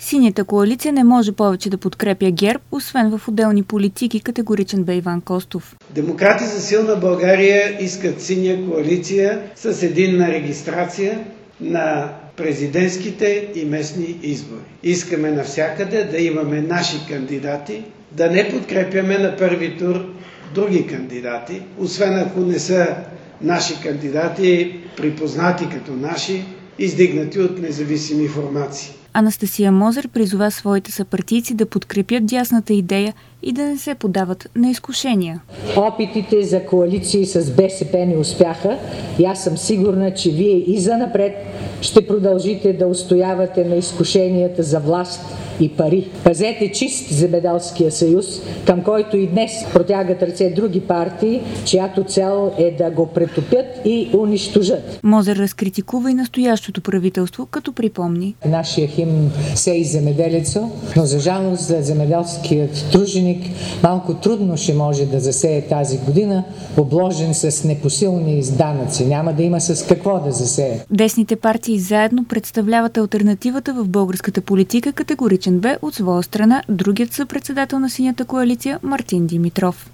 Синята коалиция не може повече да подкрепя ГЕРБ, освен в отделни политики, категоричен бе Иван Костов. Демократи за силна България искат синя коалиция с единна регистрация на президентските и местни избори. Искаме навсякъде да имаме наши кандидати, да не подкрепяме на първи тур други кандидати, освен ако не са наши кандидати, припознати като наши, издигнати от независими формации. Анастасия Мозер призова своите съпартийци да подкрепят дясната идея и да не се подават на изкушения. Опитите за коалиции с БСП не успяха и аз съм сигурна, че вие и занапред ще продължите да устоявате на изкушенията за власт и пари. Пазете чист Земеделския съюз, към който и днес протягат ръце други партии, чиято цел е да го претопят и унищожат. Мозер разкритикува и настоящото правителство, като припомни: нашия химн сей земеделецо, но за жалост за земеделският труженик малко трудно ще може да засее тази година, обложен с непосилни данъци. Няма да има с какво да засее. Десните партии заедно представляват алтернативата в българската политика, категоричен бе от своя страна другият съпредседател на Синята коалиция Мартин Димитров.